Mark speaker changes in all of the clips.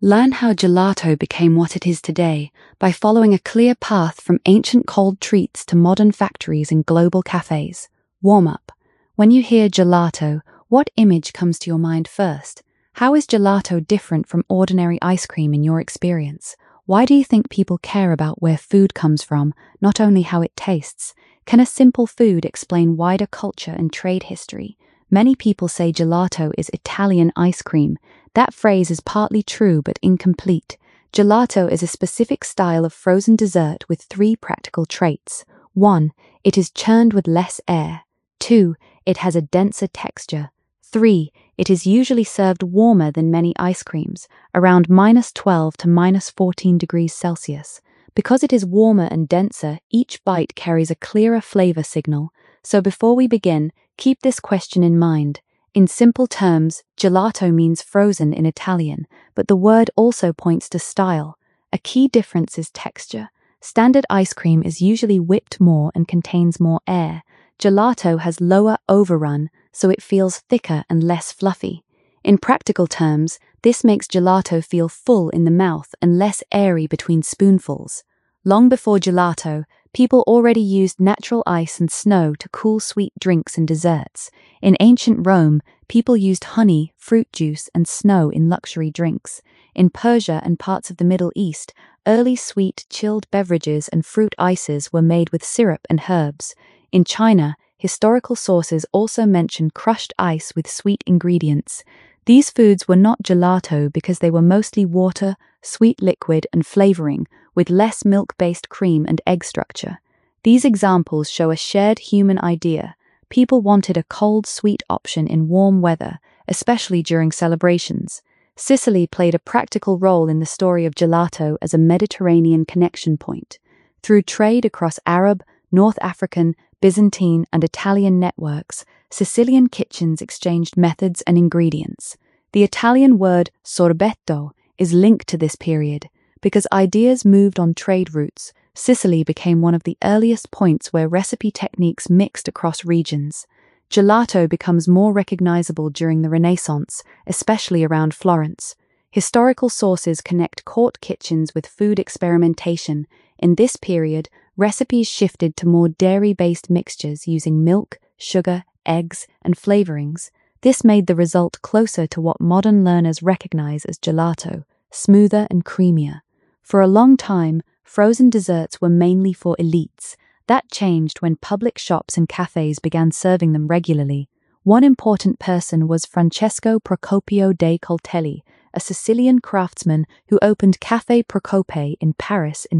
Speaker 1: Learn how gelato became what it is today by following a clear path from ancient cold treats to modern factories and global cafes. Warm up. When you hear gelato, what image comes to your mind first? How is gelato different from ordinary ice cream in your experience? Why do you think people care about where food comes from, not only how it tastes? Can a simple food explain wider culture and trade history? Many people say gelato is Italian ice cream. That phrase is partly true but incomplete. Gelato is a specific style of frozen dessert with 3 practical traits. 1. It is churned with less air. 2. It has a denser texture. 3. It is usually served warmer than many ice creams, around -12 to -14 degrees Celsius. Because it is warmer and denser, each bite carries a clearer flavor signal. So before we begin, keep this question in mind. In simple terms, gelato means frozen in Italian, but the word also points to style. A key difference is texture. Standard ice cream is usually whipped more and contains more air. Gelato has lower overrun, so it feels thicker and less fluffy. In practical terms, this makes gelato feel full in the mouth and less airy between spoonfuls. Long before gelato, people already used natural ice and snow to cool sweet drinks and desserts. In ancient Rome, people used honey, fruit juice, and snow in luxury drinks. In Persia and parts of the Middle East, early sweet, chilled beverages and fruit ices were made with syrup and herbs. In China, historical sources also mention crushed ice with sweet ingredients. These foods were not gelato because they were mostly water, sweet liquid, and flavoring, with less milk-based cream and egg structure. These examples show a shared human idea. People wanted a cold, sweet option in warm weather, especially during celebrations. Sicily played a practical role in the story of gelato as a Mediterranean connection point. Through trade across Arab, North African, Byzantine, and Italian networks, Sicilian kitchens exchanged methods and ingredients. The Italian word sorbetto is linked to this period. Because ideas moved on trade routes, Sicily became one of the earliest points where recipe techniques mixed across regions. Gelato becomes more recognizable during the Renaissance, especially around Florence. Historical sources connect court kitchens with food experimentation. In this period, recipes shifted to more dairy-based mixtures using milk, sugar, eggs, and flavorings. This made the result closer to what modern learners recognize as gelato, smoother and creamier. For a long time, frozen desserts were mainly for elites. That changed when public shops and cafes began serving them regularly. One important person was Francesco Procopio dei Coltelli, a Sicilian craftsman who opened Café Procope in Paris in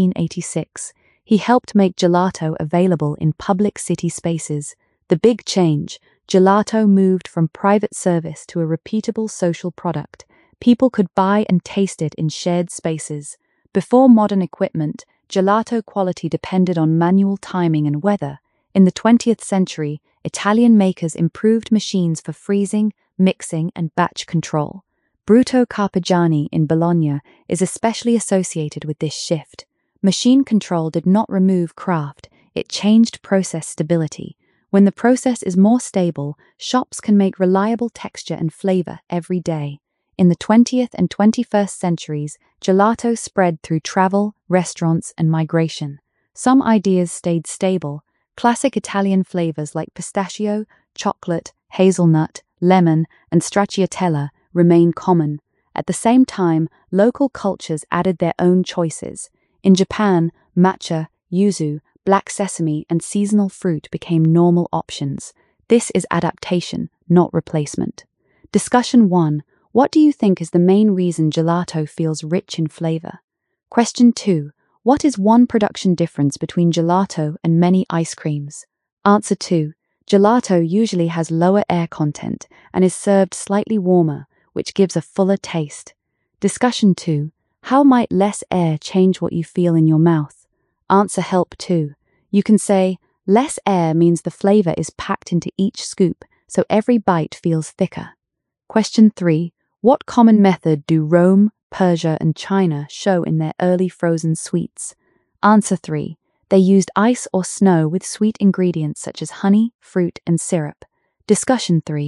Speaker 1: 1686. He helped make gelato available in public city spaces. The big change: gelato moved from private service to a repeatable social product. People could buy and taste it in shared spaces. Before modern equipment, gelato quality depended on manual timing and weather. In the 20th century, Italian makers improved machines for freezing, mixing, and batch control. Bruto Carpigiani in Bologna is especially associated with this shift. Machine control did not remove craft, it changed process stability. When the process is more stable, shops can make reliable texture and flavor every day. In the 20th and 21st centuries, gelato spread through travel, restaurants, and migration. Some ideas stayed stable. Classic Italian flavors like pistachio, chocolate, hazelnut, lemon, and stracciatella remain common. At the same time, local cultures added their own choices. In Japan, matcha, yuzu, black sesame, and seasonal fruit became normal options. This is adaptation, not replacement. Discussion 1. What do you think is the main reason gelato feels rich in flavor? Question 2. What is one production difference between gelato and many ice creams? Answer 2. Gelato usually has lower air content and is served slightly warmer, which gives a fuller taste. Discussion 2. How might less air change what you feel in your mouth? Answer help 2. You can say, less air means the flavor is packed into each scoop, so every bite feels thicker. Question 3. What common method do Rome, Persia, and China show in their early frozen sweets? Answer 3. They used ice or snow with sweet ingredients such as honey, fruit, and syrup. Discussion 3.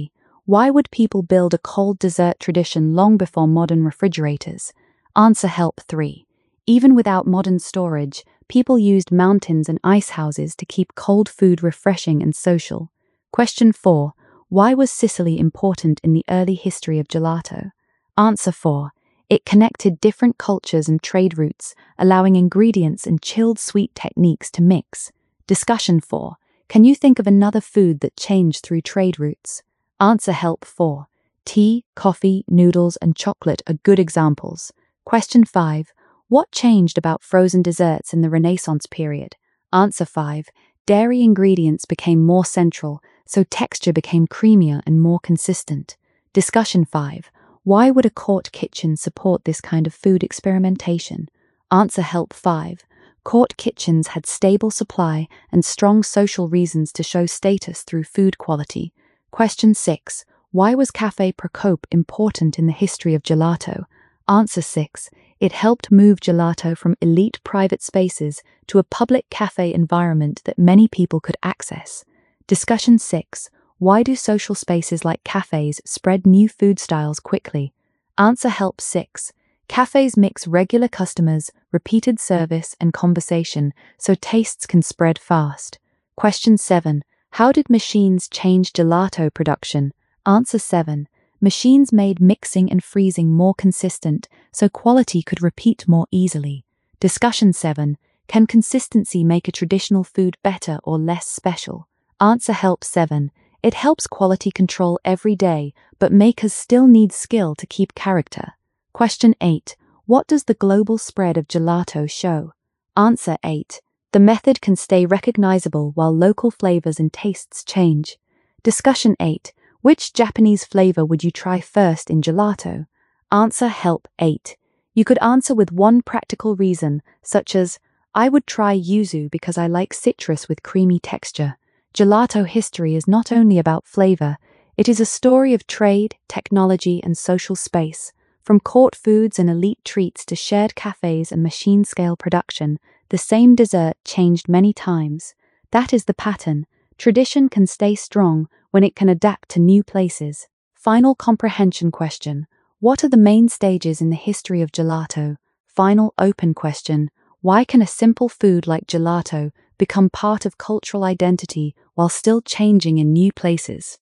Speaker 1: Why would people build a cold dessert tradition long before modern refrigerators? Answer Help 3. Even without modern storage, people used mountains and ice houses to keep cold food refreshing and social. Question 4. Why was Sicily important in the early history of gelato? Answer 4. It connected different cultures and trade routes, allowing ingredients and chilled sweet techniques to mix. Discussion 4. Can you think of another food that changed through trade routes? Answer Help 4. Tea, coffee, noodles, and chocolate are good examples. Question 5. What changed about frozen desserts in the Renaissance period? Answer 5. Dairy ingredients became more central, so texture became creamier and more consistent. Discussion 5. Why would a court kitchen support this kind of food experimentation? Answer Help 5. Court kitchens had stable supply and strong social reasons to show status through food quality. Question 6. Why was Café Procope important in the history of gelato? Answer 6. It helped move gelato from elite private spaces to a public cafe environment that many people could access. Discussion 6. Why do social spaces like cafes spread new food styles quickly? Answer Help 6. Cafes mix regular customers, repeated service, and conversation, so tastes can spread fast. Question 7. How did machines change gelato production? Answer 7. Machines made mixing and freezing more consistent, so quality could repeat more easily. Discussion 7. Can consistency make a traditional food better or less special? Answer Help 7. It helps quality control every day, but makers still need skill to keep character. Question 8. What does the global spread of gelato show? Answer 8. The method can stay recognizable while local flavors and tastes change. Discussion 8. Which Japanese flavor would you try first in gelato? Answer Help 8. You could answer with one practical reason, such as, I would try yuzu because I like citrus with creamy texture. Gelato history is not only about flavor, it is a story of trade, technology, and social space. From court foods and elite treats to shared cafes and machine-scale production, the same dessert changed many times. That is the pattern. Tradition can stay strong when it can adapt to new places. Final comprehension question. What are the main stages in the history of gelato? Final open question. Why can a simple food like gelato become part of cultural identity while still changing in new places?